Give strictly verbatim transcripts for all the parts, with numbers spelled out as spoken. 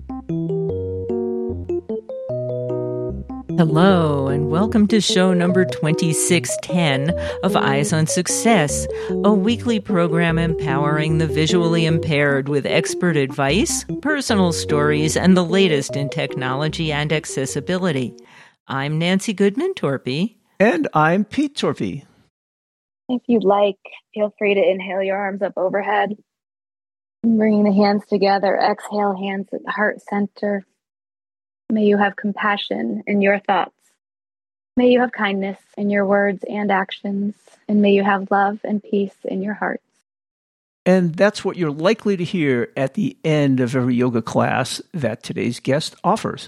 Hello, and welcome to show number twenty-six ten of Eyes on Success, a weekly program empowering the visually impaired with expert advice, personal stories, and the latest in technology and accessibility. I'm Nancy Goodman-Torpy. And I'm Pete Torpy. If you'd like, feel free to inhale your arms up overhead. Bringing the hands together, exhale, hands at the heart center. May you have compassion in your thoughts. May you have kindness in your words and actions. And may you have love and peace in your hearts. And that's what you're likely to hear at the end of every yoga class that today's guest offers.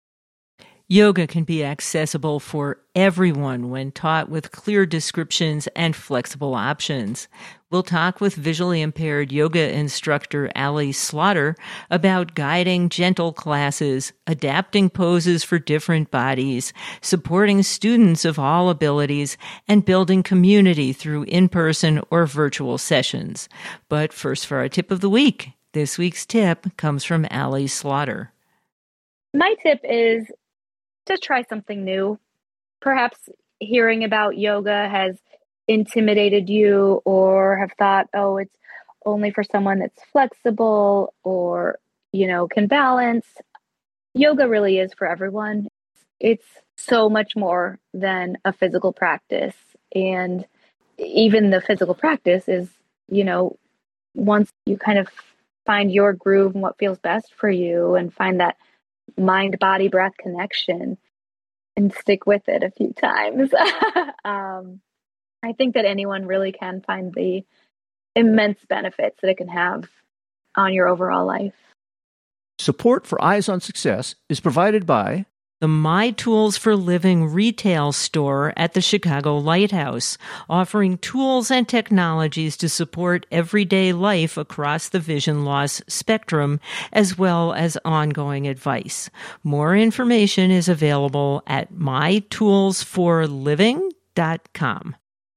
Yoga can be accessible for everyone when taught with clear descriptions and flexible options. We'll talk with visually impaired yoga instructor Ali Slaughter about guiding gentle classes, adapting poses for different bodies, supporting students of all abilities, and building community through in-person or virtual sessions. But first, for our tip of the week. This week's tip comes from Ali Slaughter. My tip is to try something new. Perhaps hearing about yoga has intimidated you or have thought, oh, it's only for someone that's flexible or, you know, can balance. Yoga really is for everyone. It's so much more than a physical practice. And even the physical practice is, you know, once you kind of find your groove and what feels best for you and find that mind, body, breath connection and stick with it a few times. um, I think that anyone really can find the immense benefits that it can have on your overall life. Support for Eyes on Success is provided by the My Tools for Living retail store at the Chicago Lighthouse, offering tools and technologies to support everyday life across the vision loss spectrum, as well as ongoing advice. More information is available at my tools for living dot com.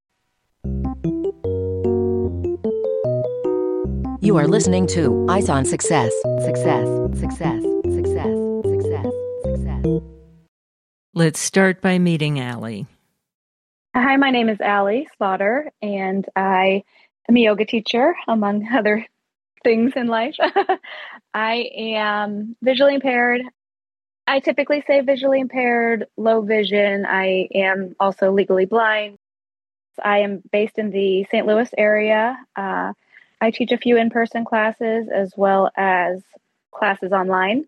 You are listening to Eyes on Success. Success, success, success, success, success. Let's start by meeting Ali. Hi, my name is Ali Slaughter, and I am a yoga teacher, among other things in life. I am visually impaired. I typically say visually impaired, low vision. I am also legally blind. I am based in the Saint Louis area. Uh, I teach a few in-person classes as well as classes online.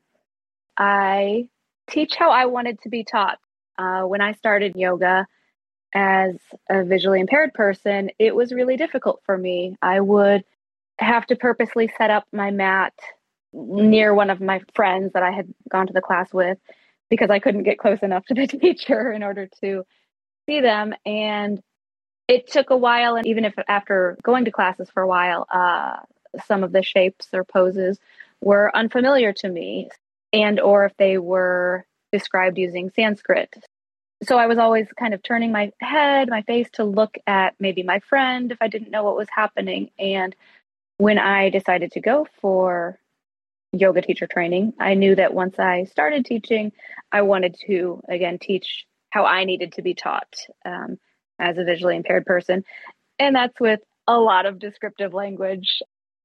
I teach how I wanted to be taught. Uh, when I started yoga as a visually impaired person, it was really difficult for me. I would have to purposely set up my mat near one of my friends that I had gone to the class with because I couldn't get close enough to the teacher in order to see them. And it took a while, and even if after going to classes for a while, uh, some of the shapes or poses were unfamiliar to me, and or if they were described using Sanskrit. So I was always kind of turning my head, my face to look at maybe my friend if I didn't know what was happening. And when I decided to go for yoga teacher training, I knew that once I started teaching, I wanted to, again, teach how I needed to be taught. Um, as a visually impaired person. And that's with a lot of descriptive language.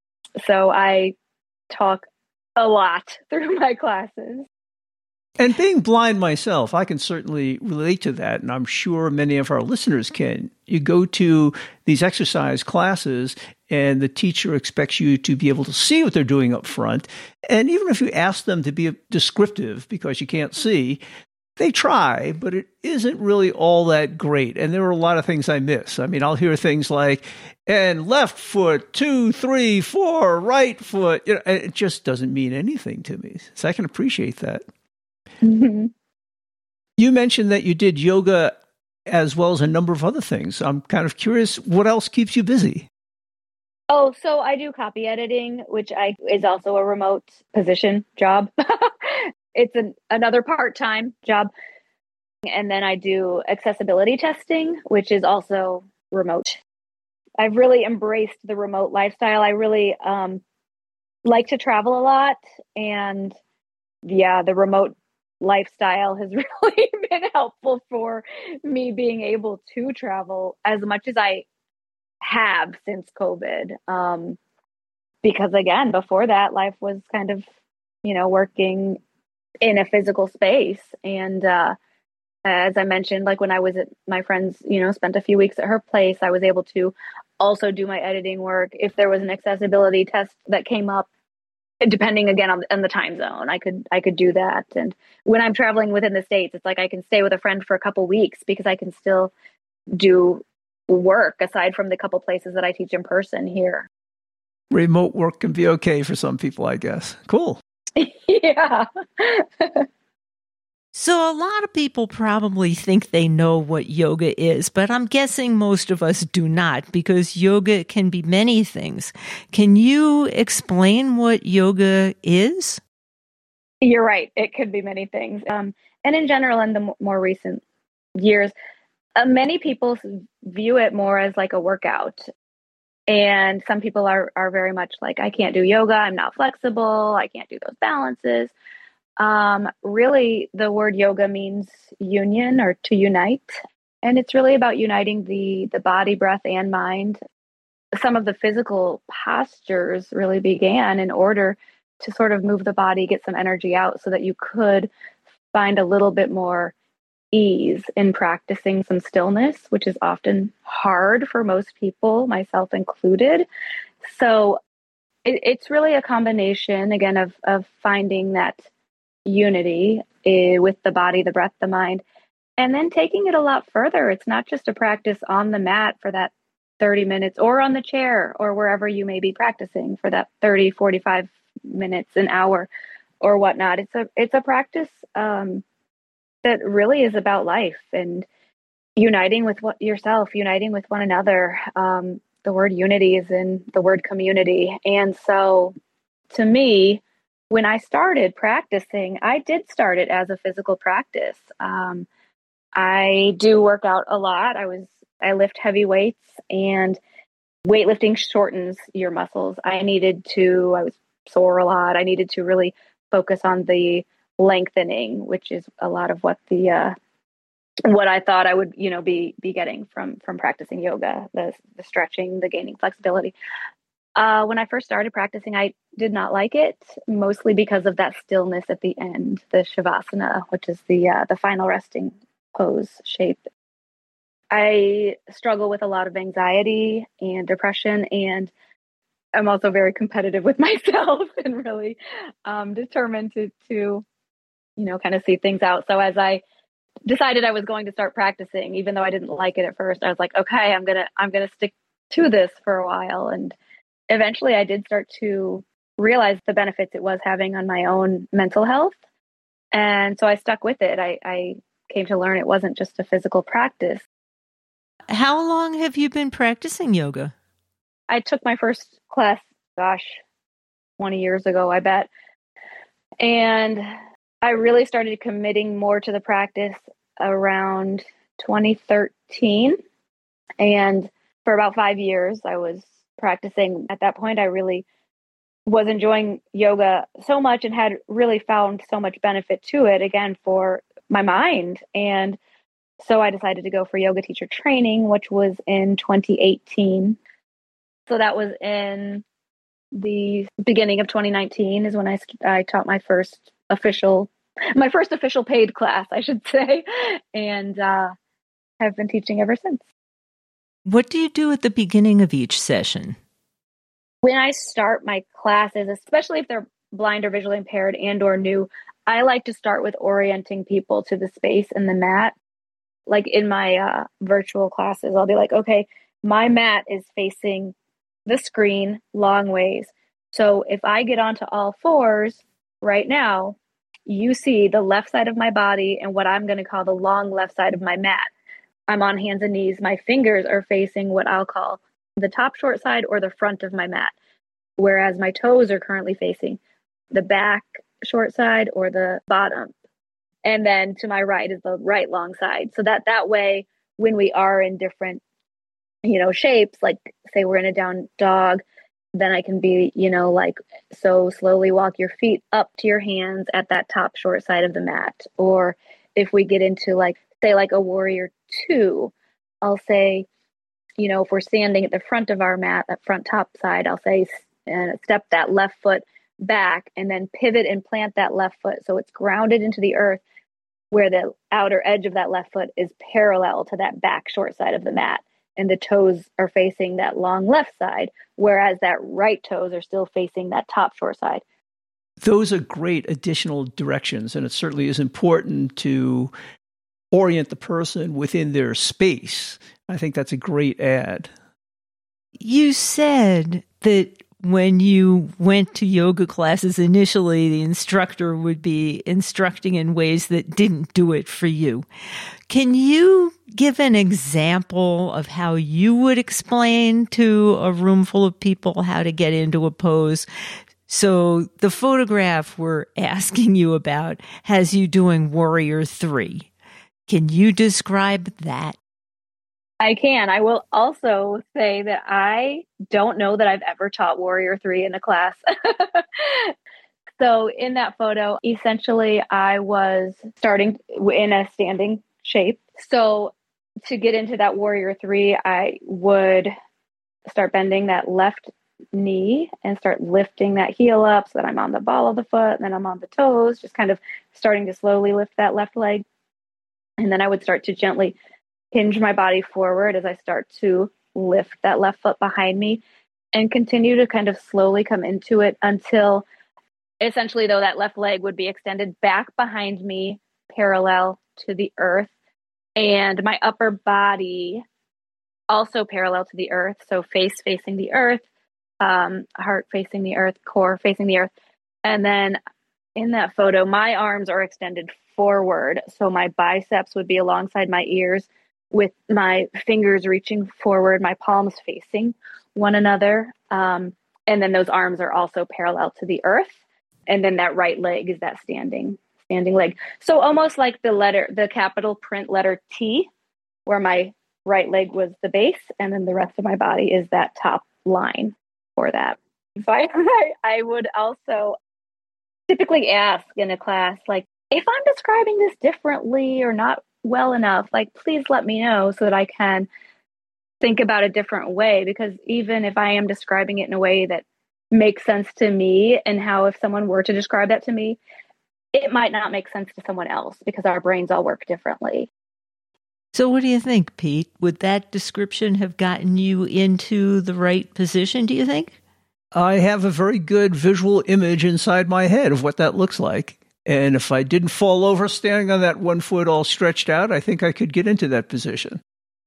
So I talk a lot through my classes. And being blind myself, I can certainly relate to that, and I'm sure many of our listeners can. You go to these exercise classes, and the teacher expects you to be able to see what they're doing up front. And even if you ask them to be descriptive because you can't see, they try, but it isn't really all that great. And there are a lot of things I miss. I mean, I'll hear things like, and left foot, two, three, four, right foot. You know, and it just doesn't mean anything to me. So I can appreciate that. Mm-hmm. You mentioned that you did yoga as well as a number of other things. I'm kind of curious, what else keeps you busy? Oh, so I do copy editing, which I is also a remote position job. It's an, another part-time job. And then I do accessibility testing, which is also remote. I've really embraced the remote lifestyle. I really um, like to travel a lot. And yeah, the remote lifestyle has really been helpful for me being able to travel as much as I have since COVID. Um, because again, before that, life was kind of, you know, working in a physical space. And uh, as I mentioned, like when I was at my friend's, you know, spent a few weeks at her place, I was able to also do my editing work. If there was an accessibility test that came up, depending again on, on the time zone, I could I could do that. And when I'm traveling within the States, it's like I can stay with a friend for a couple weeks because I can still do work aside from the couple places that I teach in person here. Remote work can be okay for some people, I guess. Cool. Yeah. So a lot of people probably think they know what yoga is, but I'm guessing most of us do not because yoga can be many things. Can you explain what yoga is? You're right. It could be many things. Um, and in general, in the m- more recent years, uh, many people view it more as like a workout. And some people are, are very much like, I can't do yoga. I'm not flexible. I can't do those balances. Um, really, the word yoga means union or to unite. And it's really about uniting the, the body, breath, and mind. Some of the physical postures really began in order to sort of move the body, get some energy out so that you could find a little bit more ease in practicing some stillness, which is often hard for most people, myself included. So it, it's really a combination, again, of, of finding that unity uh, with the body, the breath, the mind, and then taking it a lot further. It's not just a practice on the mat for that thirty minutes or on the chair or wherever you may be practicing for that thirty, forty-five minutes, an hour or whatnot. It's a, it's a practice um, that really is about life and uniting with what yourself, uniting with one another. Um, the word unity is in the word community. And so to me, when I started practicing, I did start it as a physical practice. Um, I do work out a lot. I was I lift heavy weights, and weightlifting shortens your muscles. I needed to. I was sore a lot. I needed to really focus on the lengthening, which is a lot of what the uh, what I thought I would, you know, be be getting from from practicing yoga, the the stretching, the gaining flexibility. Uh, when I first started practicing, I did not like it, mostly because of that stillness at the end, the Shavasana, which is the uh, the final resting pose shape. I struggle with a lot of anxiety and depression, and I'm also very competitive with myself and really um, determined to, to, you know, kind of see things out. So as I decided I was going to start practicing, even though I didn't like it at first, I was like, okay, I'm gonna I'm gonna stick to this for a while, and eventually I did start to realize the benefits it was having on my own mental health. And so I stuck with it. I, I came to learn it wasn't just a physical practice. How long have you been practicing yoga? I took my first class, gosh, twenty years ago, I bet. And I really started committing more to the practice around twenty thirteen. And for about five years, I was practicing. At that point, I really was enjoying yoga so much and had really found so much benefit to it, again, for my mind. And so I decided to go for yoga teacher training, which was in twenty eighteen. So that was in the beginning of twenty nineteen is when I, I taught my first official, my first official paid class, I should say. And uh, have been teaching ever since. What do you do at the beginning of each session? When I start my classes, especially if they're blind or visually impaired and or new, I like to start with orienting people to the space and the mat. Like in my uh, virtual classes, I'll be like, okay, my mat is facing the screen long ways. So if I get onto all fours right now, you see the left side of my body and what I'm going to call the long left side of my mat. I'm on hands and knees. My fingers are facing what I'll call the top short side or the front of my mat, whereas my toes are currently facing the back short side or the bottom. And then to my right is the right long side. So that that way, when we are in different, you know, shapes, like say we're in a down dog, then I can be, you know, like, so slowly walk your feet up to your hands at that top short side of the mat. Or if we get into like, say like a warrior two, I'll say, you know, if we're standing at the front of our mat, that front top side, I'll say, uh, step that left foot back and then pivot and plant that left foot. So it's grounded into the earth where the outer edge of that left foot is parallel to that back short side of the mat. And the toes are facing that long left side, whereas that right toes are still facing that top short side. Those are great additional directions, and it certainly is important to orient the person within their space. I think that's a great add. You said that when you went to yoga classes initially, the instructor would be instructing in ways that didn't do it for you. Can you give an example of how you would explain to a room full of people how to get into a pose? So the photograph we're asking you about has you doing Warrior Three. Can you describe that? I can. I will also say that I don't know that I've ever taught Warrior Three in a class. So in that photo, essentially, I was starting in a standing shape. So to get into that Warrior Three, I would start bending that left knee and start lifting that heel up so that I'm on the ball of the foot, and then I'm on the toes, just kind of starting to slowly lift that left leg. And then I would start to gently hinge my body forward as I start to lift that left foot behind me and continue to kind of slowly come into it until essentially, though, that left leg would be extended back behind me, parallel to the earth, and my upper body also parallel to the earth. So face facing the earth, um, heart facing the earth, core facing the earth. And then in that photo, my arms are extended forward. So my biceps would be alongside my ears, with my fingers reaching forward, my palms facing one another. Um, and then those arms are also parallel to the earth. And then that right leg is that standing, standing leg. So almost like the letter, the capital print letter T, where my right leg was the base. And then the rest of my body is that top line for that. So I, I would also typically ask in a class, like, if I'm describing this differently or not well enough, like, please let me know so that I can think about a different way. Because even if I am describing it in a way that makes sense to me, and how if someone were to describe that to me, it might not make sense to someone else, because our brains all work differently. So what do you think, Pete? Would that description have gotten you into the right position, do you think? I have a very good visual image inside my head of what that looks like. And if I didn't fall over standing on that one foot all stretched out, I think I could get into that position.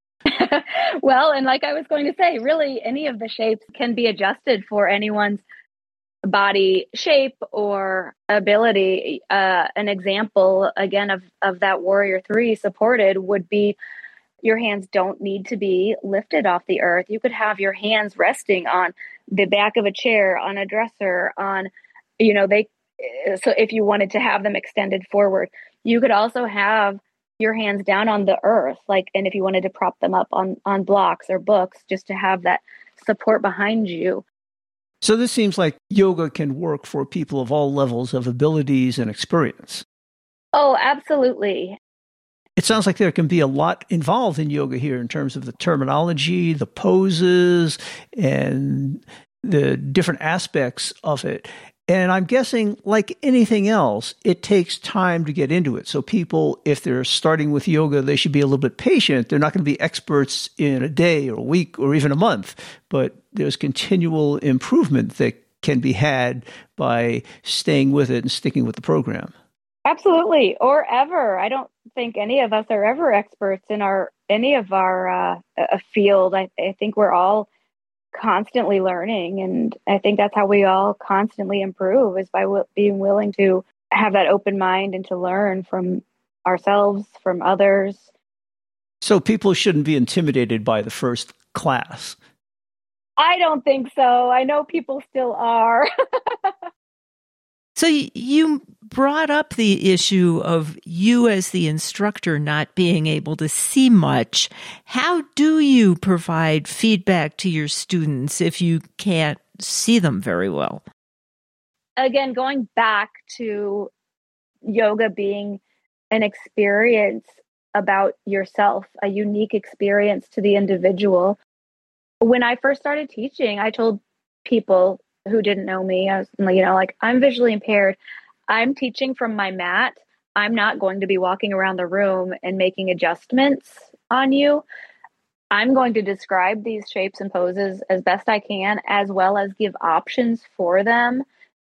Well, and like I was going to say, really, any of the shapes can be adjusted for anyone's body shape or ability. Uh, an example, again, of, of that Warrior Three supported would be your hands don't need to be lifted off the earth. You could have your hands resting on the back of a chair, on a dresser, on, you know, they, so if you wanted to have them extended forward, you could also have your hands down on the earth, like, and if you wanted to prop them up on, on blocks or books, just to have that support behind you. So this seems like yoga can work for people of all levels of abilities and experience. Oh, absolutely. It sounds like there can be a lot involved in yoga here in terms of the terminology, the poses, and the different aspects of it. And I'm guessing, like anything else, it takes time to get into it. So people, if they're starting with yoga, they should be a little bit patient. They're not going to be experts in a day or a week or even a month, but there's continual improvement that can be had by staying with it and sticking with the program. Absolutely. Or ever. I don't think any of us are ever experts in our any of our uh, a field. I, I think we're all constantly learning, and I think that's how we all constantly improve, is by w- being willing to have that open mind and to learn from ourselves, from others. So people shouldn't be intimidated by the first class. I don't think so. I know people still are. So you brought up the issue of you as the instructor not being able to see much. How do you provide feedback to your students if you can't see them very well. Again, going back to yoga being an experience about yourself, a unique experience to the individual. When I first started teaching, I told people who didn't know me, I was, you know, like, I'm visually impaired. I'm teaching from my mat. I'm not going to be walking around the room and making adjustments on you. I'm going to describe these shapes and poses as best I can, as well as give options for them.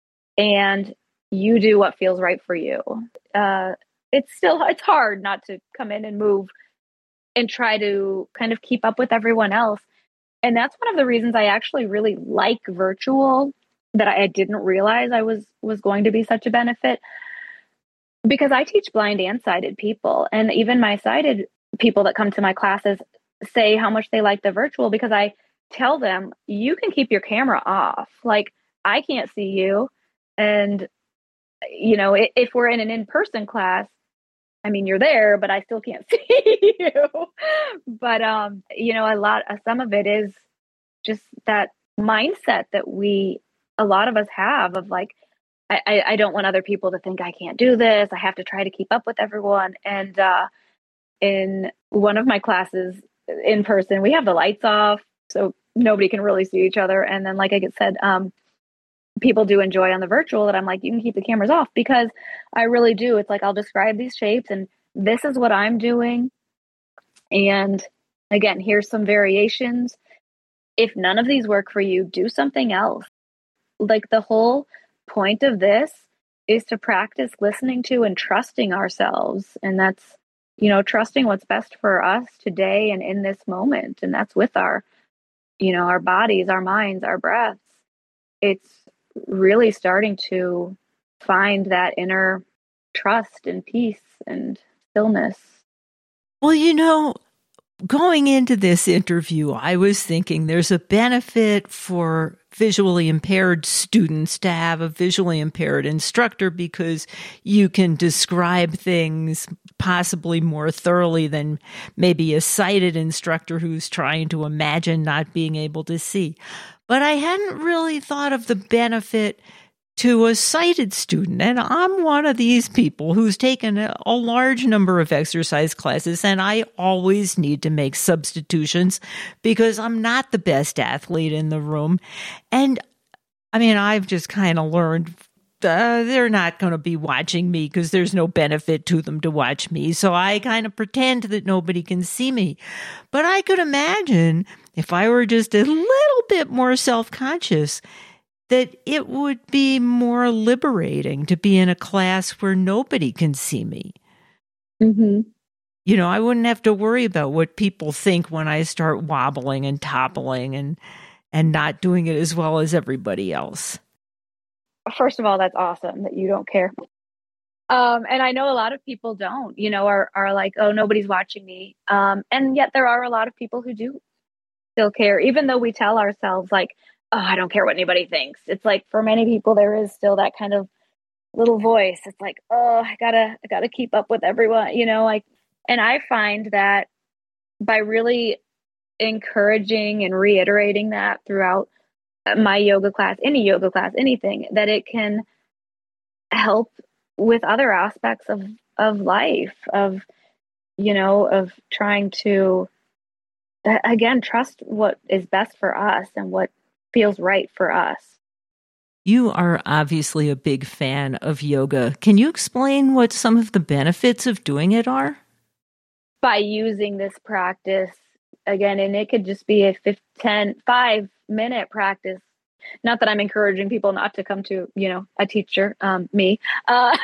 And you do what feels right for you. Uh, it's still, it's hard not to come in and move and try to kind of keep up with everyone else. And that's one of the reasons I actually really like virtual, that I didn't realize I was, was going to be such a benefit, because I teach blind and sighted people. And even my sighted people that come to my classes say how much they like the virtual, because I tell them, you can keep your camera off. Like, I can't see you. And, you know, if we're in an in-person class, I mean, you're there, but I still can't see you. But, um, you know, a lot, some of it is just that mindset that we, a lot of us have of like, I, I don't want other people to think I can't do this. I have to try to keep up with everyone. And uh, in one of my classes in person, we have the lights off, so nobody can really see each other. And then, like I said, um, people do enjoy on the virtual that I'm like, you can keep the cameras off, because I really do. It's like, I'll describe these shapes and this is what I'm doing. And again, here's some variations. If none of these work for you, do something else. Like, the whole point of this is to practice listening to and trusting ourselves. And that's, you know, trusting what's best for us today and in this moment. And that's with our, you know, our bodies, our minds, our breaths. It's really starting to find that inner trust and peace and stillness. Well, you know, going into this interview, I was thinking there's a benefit for visually impaired students to have a visually impaired instructor, because you can describe things possibly more thoroughly than maybe a sighted instructor who's trying to imagine not being able to see. But I hadn't really thought of the benefit to a sighted student. And I'm one of these people who's taken a, a large number of exercise classes, and I always need to make substitutions because I'm not the best athlete in the room. And I mean, I've just kind of learned uh, they're not going to be watching me because there's no benefit to them to watch me. So I kind of pretend that nobody can see me. But I could imagine if I were just a little bit more self-conscious, that it would be more liberating to be in a class where nobody can see me. Mm-hmm. You know, I wouldn't have to worry about what people think when I start wobbling and toppling and and not doing it as well as everybody else. First of all, that's awesome that you don't care. Um, and I know a lot of people don't, you know, are, are like, oh, nobody's watching me. Um, and yet there are a lot of people who do still care, even though we tell ourselves like, oh, I don't care what anybody thinks. It's like, for many people, there is still that kind of little voice. It's like, oh, I gotta, I gotta keep up with everyone, you know, like, and I find that by really encouraging and reiterating that throughout my yoga class, any yoga class, anything, that it can help with other aspects of, of life, of, you know, of trying to, again, trust what is best for us and what feels right for us. You are obviously a big fan of yoga. Can you explain what some of the benefits of doing it are? By using this practice, again, and it could just be a five, ten, five minute practice. Not that I'm encouraging people not to come to, you know, a teacher, um, me, uh,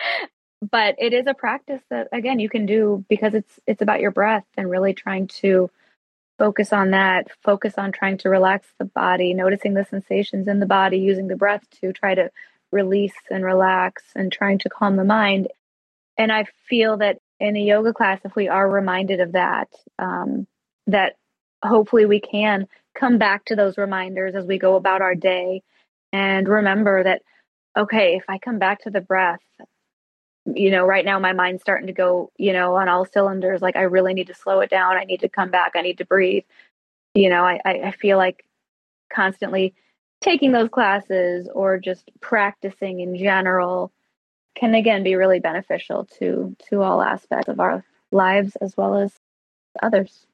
but it is a practice that, again, you can do because it's, it's about your breath and really trying to focus on that, focus on trying to relax the body, noticing the sensations in the body, using the breath to try to release and relax and trying to calm the mind. And I feel that in a yoga class, if we are reminded of that, um, that hopefully we can come back to those reminders as we go about our day and remember that, okay, if I come back to the breath, you know, right now my mind's starting to go, you know, on all cylinders. Like, I really need to slow it down. I need to come back. I need to breathe. You know, I, I feel like constantly taking those classes or just practicing in general can again be really beneficial to to all aspects of our lives as well as others.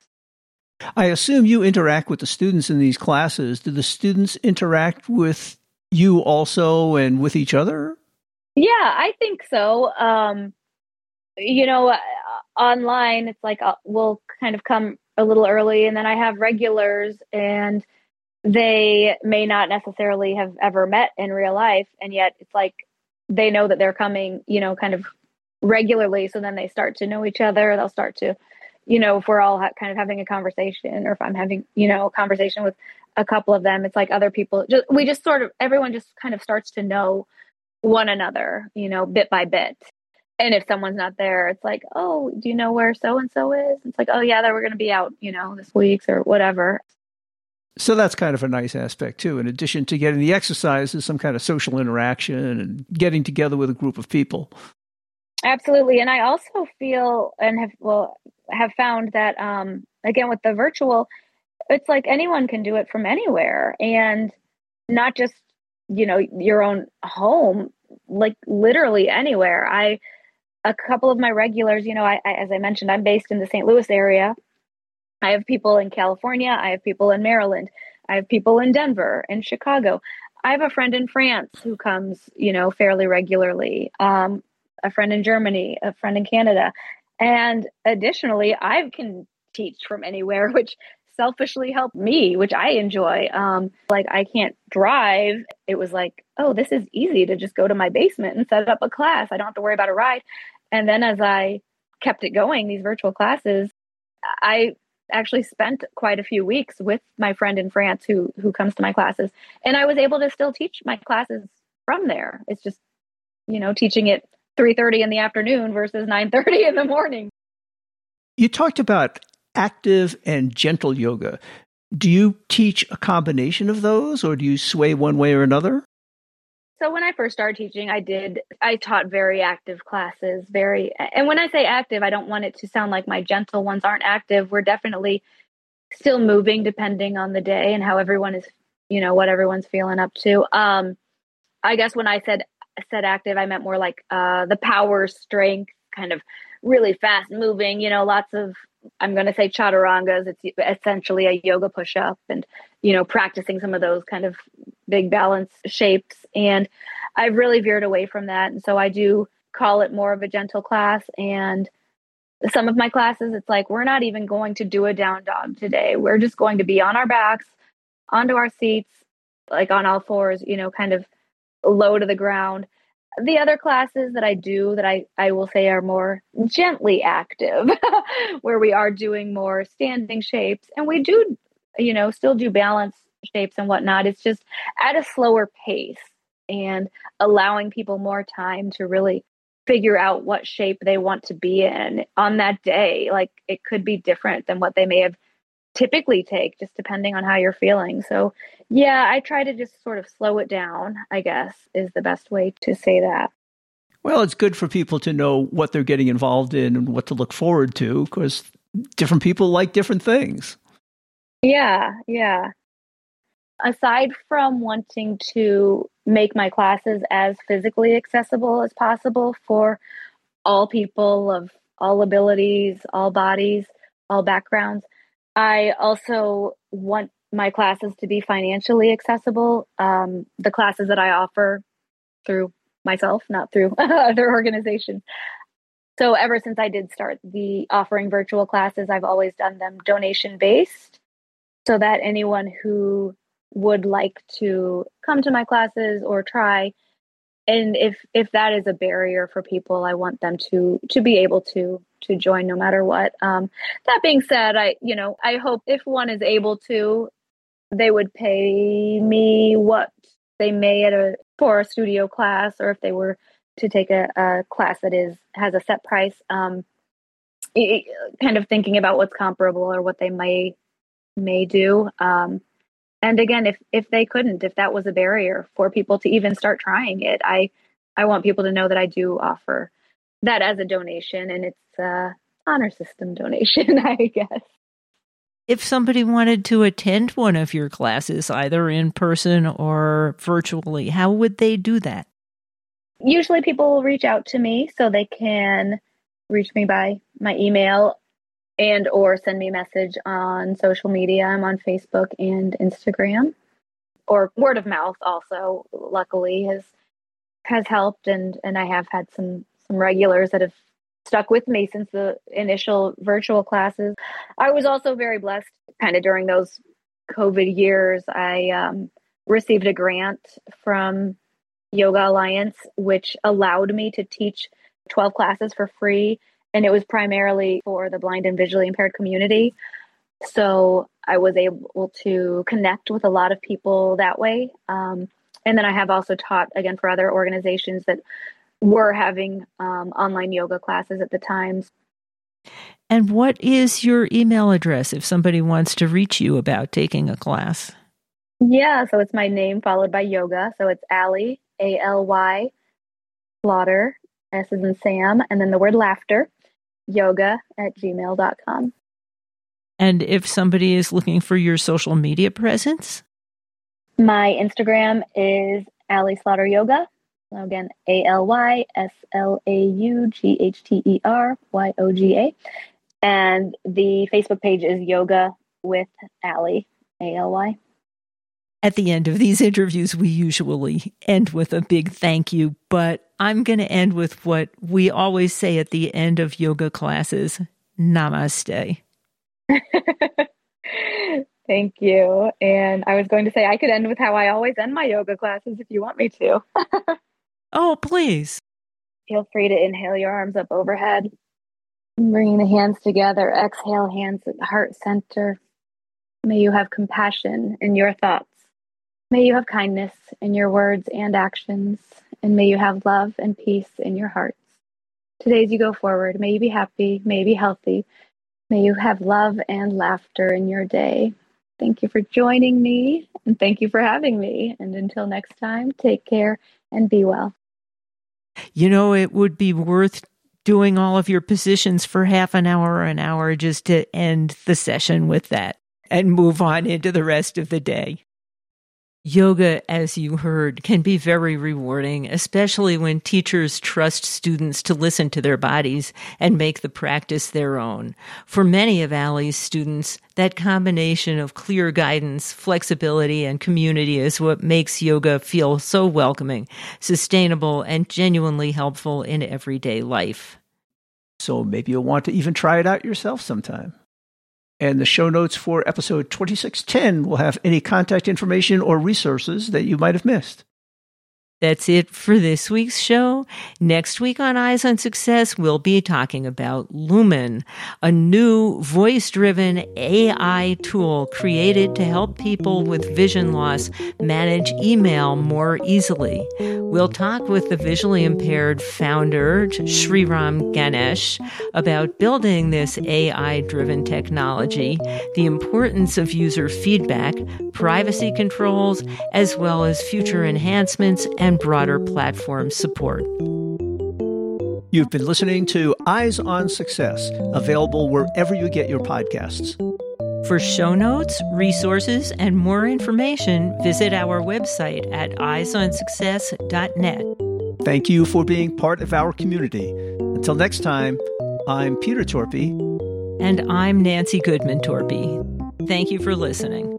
I assume you interact with the students in these classes. Do the students interact with you also and with each other? Yeah, I think so. Um, you know, uh, online, it's like uh, we'll kind of come a little early, and then I have regulars, and they may not necessarily have ever met in real life. And yet it's like they know that they're coming, you know, kind of regularly. So then they start to know each other. They'll start to, you know, if we're all ha- kind of having a conversation, or if I'm having, you know, a conversation with a couple of them, it's like other people, just, we just sort of, everyone just kind of starts to know one another, you know, bit by bit. And if someone's not there, it's like, oh, do you know where so-and-so is? It's like, oh yeah, they were going to be out, you know, this week or whatever. So that's kind of a nice aspect too. In addition to getting the exercise, is some kind of social interaction and getting together with a group of people. Absolutely. And I also feel and have, well, have found that, um, again, with the virtual, it's like anyone can do it from anywhere, and not just, you know, your own home, like literally anywhere. I, a couple of my regulars, you know, I, I as I mentioned, I'm based in the Saint Louis area. I have people in California. I have people in Maryland. I have people in Denver and Chicago. I have a friend in France who comes, you know, fairly regularly. Um, a friend in Germany, a friend in Canada. And additionally, I can teach from anywhere, which selfishly helped me, which I enjoy. Um, like I can't drive. It was like, oh, this is easy to just go to my basement and set up a class. I don't have to worry about a ride. And then as I kept it going, these virtual classes, I actually spent quite a few weeks with my friend in France who who comes to my classes, and I was able to still teach my classes from there. It's just, you know, teaching it three thirty in the afternoon versus nine thirty in the morning. You talked about active and gentle yoga. Do you teach a combination of those, or do you sway one way or another? So when I first started teaching, I did, I taught very active classes, very, and when I say active, I don't want it to sound like my gentle ones aren't active. We're definitely still moving depending on the day and how everyone is, you know, what everyone's feeling up to. Um, I guess when I said, said active, I meant more like uh, the power, strength, kind of really fast moving, you know, lots of, I'm going to say chaturangas. It's essentially a yoga push-up, and, you know, practicing some of those kind of big balance shapes. And I've really veered away from that. And so I do call it more of a gentle class. And some of my classes, it's like, we're not even going to do a down dog today. We're just going to be on our backs, onto our seats, like on all fours, you know, kind of low to the ground. The other classes that I do that I, I will say are more gently active, where we are doing more standing shapes, and we do, you know, still do balance shapes and whatnot. It's just at a slower pace and allowing people more time to really figure out what shape they want to be in on that day. Like it could be different than what they may have typically take, just depending on how you're feeling. So yeah, I try to just sort of slow it down, I guess, is the best way to say that. Well, it's good for people to know what they're getting involved in and what to look forward to, because different people like different things. Yeah, yeah. Aside from wanting to make my classes as physically accessible as possible for all people of all abilities, all bodies, all backgrounds, I also want my classes to be financially accessible. Um, the classes that I offer through myself, not through other organizations. So ever since I did start the offering virtual classes, I've always done them donation based, so that anyone who would like to come to my classes or try, and if if that is a barrier for people, I want them to to be able to to join no matter what. Um, that being said, I you know I hope if one is able to, they would pay me what they may at a for a studio class, or if they were to take a, a class that is has a set price. Um, it, kind of thinking about what's comparable or what they may may do. Um, and again, if if they couldn't, if that was a barrier for people to even start trying it, I I want people to know that I do offer that as a donation, and it's a honor system donation, I guess. If somebody wanted to attend one of your classes, either in person or virtually, how would they do that? Usually people will reach out to me, so they can reach me by my email and or send me a message on social media. I'm on Facebook and Instagram, or word of mouth also, luckily, has has helped. And, and I have had some, some regulars that have stuck with me since the initial virtual classes. I was also very blessed kind of during those COVID years. I um, received a grant from Yoga Alliance, which allowed me to teach twelve classes for free. And it was primarily for the blind and visually impaired community. So I was able to connect with a lot of people that way. Um, and then I have also taught, again, for other organizations that were having um, online yoga classes at the times. And what is your email address if somebody wants to reach you about taking a class? Yeah, so it's my name followed by yoga. So it's Allie, A L Y, Slaughter, S as in Sam, and then the word laughter, yoga at gmail dot com. And if somebody is looking for your social media presence? My Instagram is Allie Slaughter Yoga. So again, A L Y S L A U G H T E R Y O G A. And the Facebook page is Yoga with Allie, A L Y. At the end of these interviews, we usually end with a big thank you, but I'm going to end with what we always say at the end of yoga classes, namaste. Thank you. And I was going to say I could end with how I always end my yoga classes if you want me to. Oh, please. Feel free to inhale your arms up overhead. Bringing the hands together. Exhale, hands at the heart center. May you have compassion in your thoughts. May you have kindness in your words and actions. And may you have love and peace in your hearts. Today as you go forward, may you be happy, may you be healthy. May you have love and laughter in your day. Thank you for joining me, and thank you for having me. And until next time, take care and be well. You know, it would be worth doing all of your positions for half an hour or an hour just to end the session with that and move on into the rest of the day. Yoga, as you heard, can be very rewarding, especially when teachers trust students to listen to their bodies and make the practice their own. For many of Allie's students, that combination of clear guidance, flexibility, and community is what makes yoga feel so welcoming, sustainable, and genuinely helpful in everyday life. So maybe you'll want to even try it out yourself sometime. And the show notes for episode twenty-six ten will have any contact information or resources that you might have missed. That's it for this week's show. Next week on Eyes on Success, we'll be talking about Lumen, a new voice-driven A I tool created to help people with vision loss manage email more easily. We'll talk with the visually impaired founder, Sriram Ganesh, about building this A I-driven technology, the importance of user feedback, privacy controls, as well as future enhancements and and broader platform support. You've been listening to Eyes on Success, available wherever you get your podcasts. For show notes, resources, and more information, visit our website at eyes on success dot net. Thank you for being part of our community. Until next time, I'm Peter Torpy. And I'm Nancy Goodman Torpy. Thank you for listening.